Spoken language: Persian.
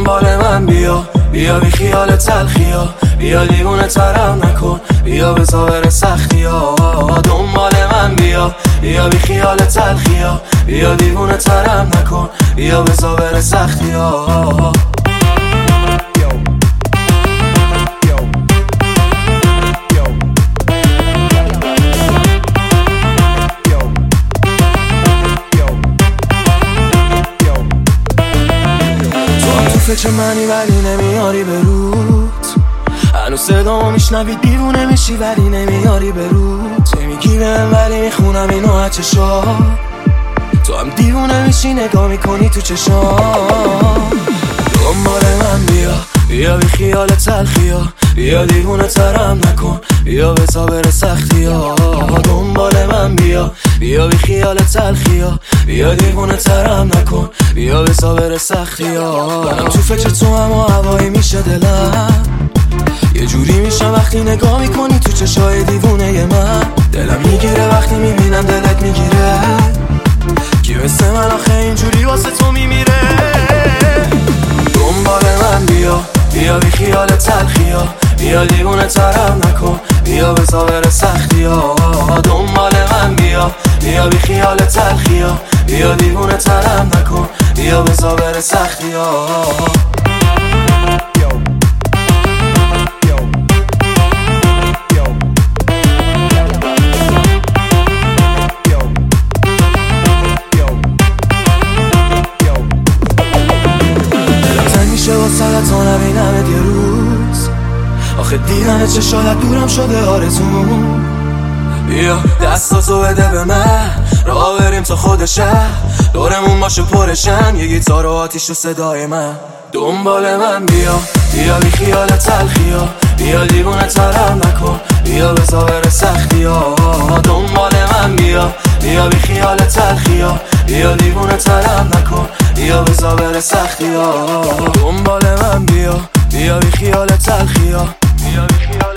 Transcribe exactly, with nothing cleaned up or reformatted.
دنبال من بیا، بیا بی خیال تلخیا، بیا دیوونه ترم نکن، بیا بزا بره سختیا. دنبال من بیا، بیا بی خیال تلخیا، بیا دیوونه ترم نکن، بیا بزا بره سختیا. فکر منی ولی نمیاری به روت، هنوز صدامو میشنوی دیوونه میشی ولی نمیاری به روت. نمیگی بهم ولی میخونم اینو از چشام، تو هم دیوونه میشی نگاه میکنی تو چشام. دنبال من بیا، بیا بی خیال تلخیا، بیا دیوونه ترم نکن، بیا بزا بره سختیا. دنبال من بیا، بیا بی خیال تلخیا، بیا دیوونه ترم نکن، بیا بزا بره سختیا. منم تو فکر تو اما هوایی میشه دلم، یه جوری میشم وقتی نگاه میکنی تو چشای دیوونه من. دلم میگیره وقتی میبینم دلت میگیره، کی مثل من آخه اینجوری واسه تو میمیره. دنبال من بیا، بیا بی خیال تلخیا، بیا دیوونه ترم نکن، بیا بزا بره سختیا. دنبال من بیا، بیا بی خیال تلخیا، بیا دیوونه ترم نکن، بیا بزا بره سختیا. واسه تا نبینمت یه روز، آخه دیدن چشات دورم شده آرزوم. بیا دستاتو بده به من، راه بریم تا خود شهر، دورمون باشه پرشن یه گیتار و آتیش و صدای من. دنبال من بیا، بیا بی خیال تلخیا، بیا دیوونه ترم نکن، بیا بزا بره سختیا. دنبال من بیا، بیا بی خیال تلخیا، بیا دیوونه ترم نکن، بیا بزا بره سختیا. دنبال من بیا، بیا بی خیال تلخیا، بیا بی خیال